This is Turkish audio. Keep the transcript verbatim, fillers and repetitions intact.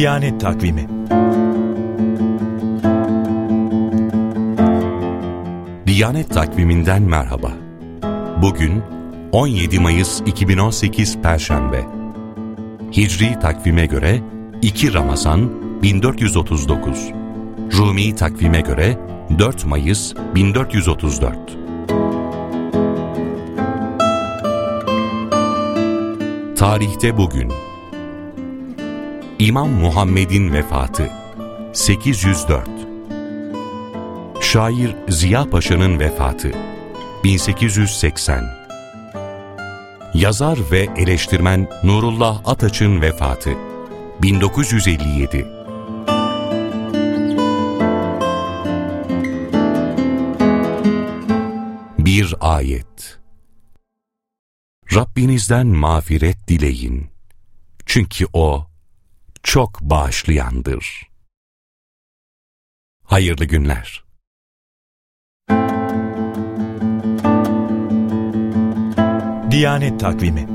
Diyanet Takvimi. Diyanet Takvimi'nden merhaba. Bugün on yedi Mayıs iki bin on sekiz Perşembe. Hicri takvime göre iki Ramazan bin dört yüz otuz dokuz. Rumi takvime göre dört Mayıs bin dört yüz otuz dört. Tarihte bugün İmam Muhammed'in vefatı sekiz yüz dört. Şair Ziya Paşa'nın vefatı bin sekiz yüz seksen. Yazar ve eleştirmen Nurullah Ataç'ın vefatı bin dokuz yüz elli yedi. Bir ayet. Rabbinizden mağfiret dileyin. Çünkü O çok bağışlayandır. Hayırlı günler. Diyanet Takvimi.